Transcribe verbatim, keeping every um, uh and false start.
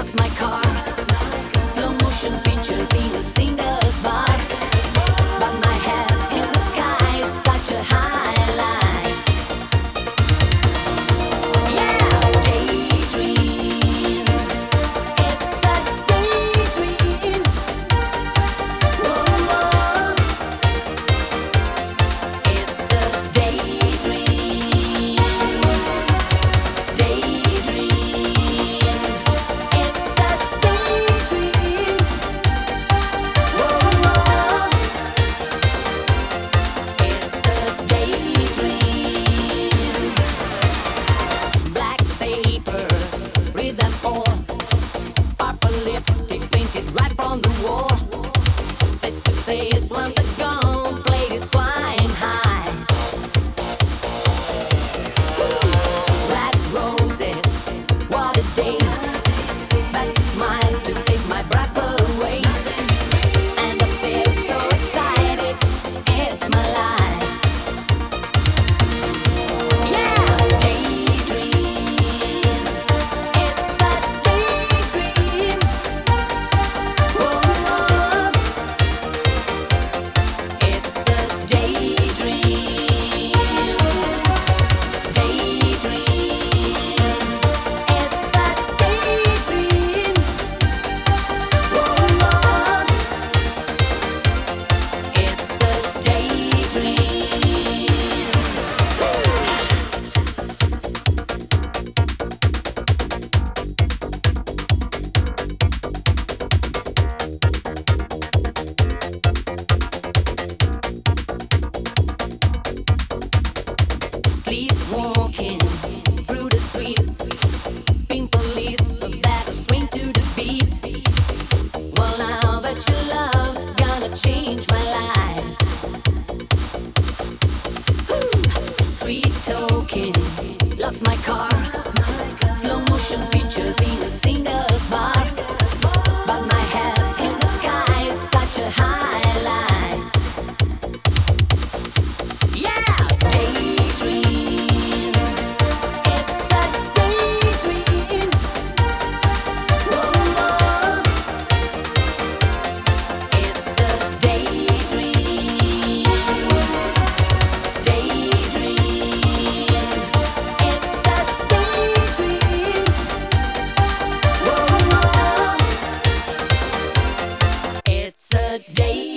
lost my car. Slow motion pictures in a singer's bar. But my head in the sky is such a highlight. Yeah, daydream. It's a daydream. Whoa, it's a daydream. Daydream. It's a daydream. Whoa, it's a daydream. Black papers, read them all. Purple lipstick painted right from the wall. Face to face when the gun played its flying high. Red roses, what a day. That smile to take my breath away. And I feel so excited, it's my life. Yeah, daydream. It's a daydream. Whoa, it's a daydream. Daydream. It's a daydream. Whoa, it's a daydream. Sleepwalking through the streets, pink police, but that swing to the beat. Well, now that your love's gonna change my life. Street talking, lost my car. Slow motion pictures in a singer's bar. But my head in the sky is such a highlight. Yeah, daydream. It's a daydream. Whoa, it's a daydream. Daydream. It's a daydream. Whoa, it's a daydream.